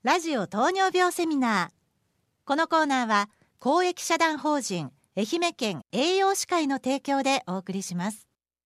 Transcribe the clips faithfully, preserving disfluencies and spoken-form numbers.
ラジオ糖尿病セミナー。このコーナーは公益社団法人愛媛県栄養士会の提供でお送りします。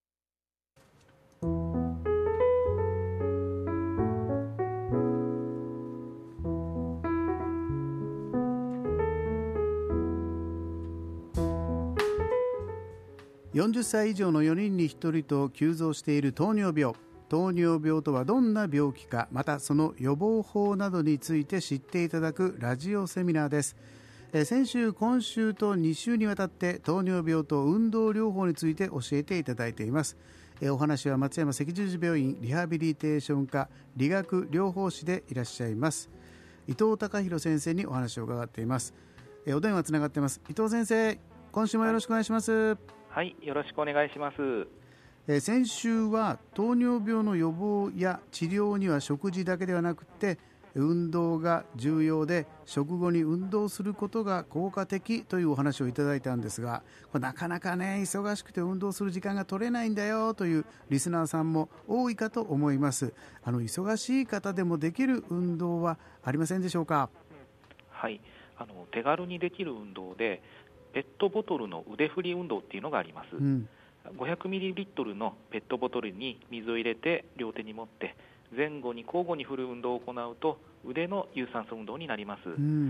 よんじゅっさい以上のよにんにひとりと急増している糖尿病。糖尿病とはどんな病気か、またその予防法などについて知っていただくラジオセミナーです。え先週、今週とに週にわたって糖尿病と運動療法について教えていただいています。えお話は松山赤十字病院リハビリテーション科理学療法士でいらっしゃいます伊藤孝弘先生にお話を伺っています。えお電話つながっています。伊藤先生、今週もよろしくお願いします。 はい、よろしくお願いします。 え先週は糖尿病の予防や治療には食事だけではなくて運動が重要で、食後に運動することが効果的というお話をいただいたんですが、これなかなかね忙しくて運動する時間が取れないんだよというリスナーさんも多いかと思います。あの忙しい方でもできる運動はありませんでしょうか？ はい、あの手軽にできる運動でペットボトルの腕振り運動っていうのがあります。うん、ごひゃくミリリットルのペットボトルに水を入れて両手に持って前後に交互に振る運動を行うと腕の有酸素運動になります。うん、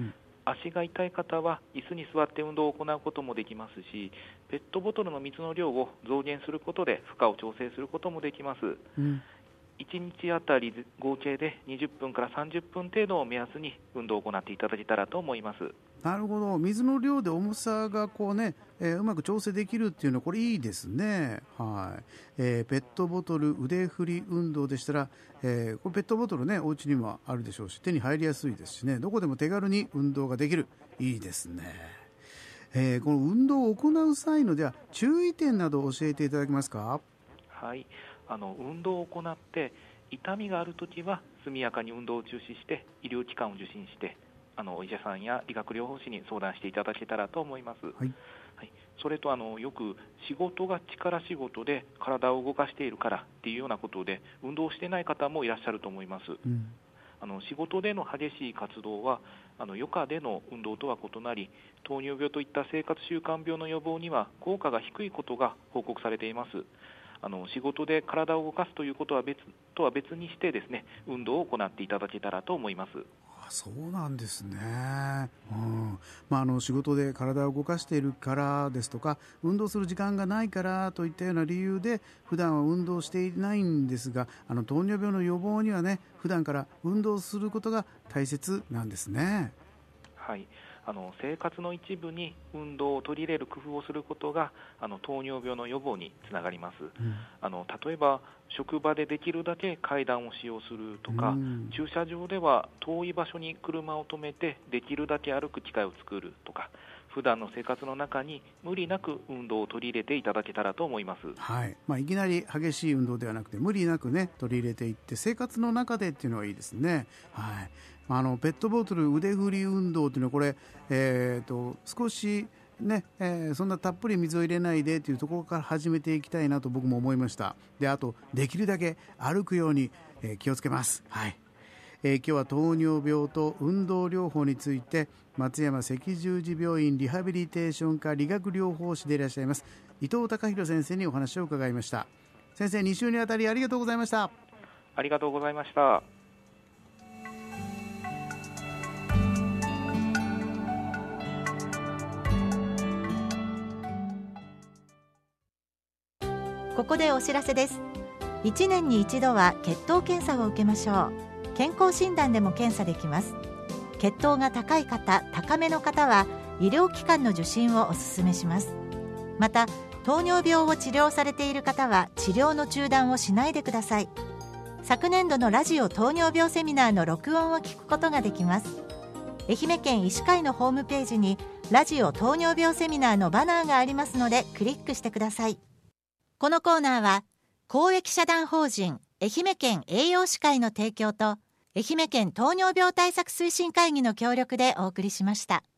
足が痛い方は椅子に座って運動を行うこともできますし、ペットボトルの水の量を増減することで負荷を調整することもできます。うん、いちにちあたり合計でにじゅっぷんからさんじゅっぷん程度を目安に運動を行っていただけたらと思います。 なるほど、水の量で重さがこう、ねえー、うまく調整できるっていうのはこれいいですね。はいえー、ペットボトル腕振り運動でしたら、えー、これペットボトルねお家にもあるでしょうし手に入りやすいですしね、どこでも手軽に運動ができる。いいですね。えー、この運動を行う際のでは注意点などを教えていただけますか？ はい、あの運動を行って痛みがあるときは速やかに運動を中止して医療機関を受診してあのお医者さんや理学療法士に相談していただけたらと思います。はいはい、それとあのよく仕事が力仕事で体を動かしているからっていうようなことで運動してない方もいらっしゃると思います。うん、あの仕事での激しい活動はあの余暇での運動とは異なり、糖尿病といった生活習慣病の予防には効果が低いことが報告されています。あの仕事で体を動かすということは別とは別にしてですね、運動を行っていただけたらと思います。 あ、そうなんですね。うんまあ、あの仕事で体を動かしているからですとか運動する時間がないからといったような理由で普段は運動していないんですが、あの糖尿病の予防にはね普段から運動することが大切なんですね。 はい、あの生活の一部に運動を取り入れる工夫をすることがあの糖尿病の予防につながります。うん、あの例えば職場でできるだけ階段を使用するとか、うん、駐車場では遠い場所に車を止めてできるだけ歩く機会を作るとか、普段の生活の中に無理なく運動を取り入れていただけたらと思います。 はいまあ、いきなり激しい運動ではなくて無理なく、ね、取り入れていって生活の中でっていうのはいいですね。はいあのペットボトル腕振り運動というのはこれ、えー、と少し、ねえー、そんなたっぷり水を入れないでというところから始めていきたいなと僕も思いました。であとできるだけ歩くように、えー、気をつけます。はいえー、今日は糖尿病と運動療法について松山赤十字病院リハビリテーション科理学療法士でいらっしゃいます伊藤孝弘先生にお話を伺いました。先生、に週にあたりありがとうございました。 ありがとうございました。 ここでお知らせです。いちねんに一度は血糖検査を受けましょう。健康診断でも検査できます。血糖が高い方、高めの方は医療機関の受診をお勧めします。また糖尿病を治療されている方は治療の中断をしないでください。昨年度のラジオ糖尿病セミナーの録音を聞くことができます。愛媛県医師会のホームページにラジオ糖尿病セミナーのバナーがありますのでクリックしてください。このコーナーは公益社団法人愛媛県栄養士会の提供と愛媛県糖尿病対策推進会議の協力でお送りしました。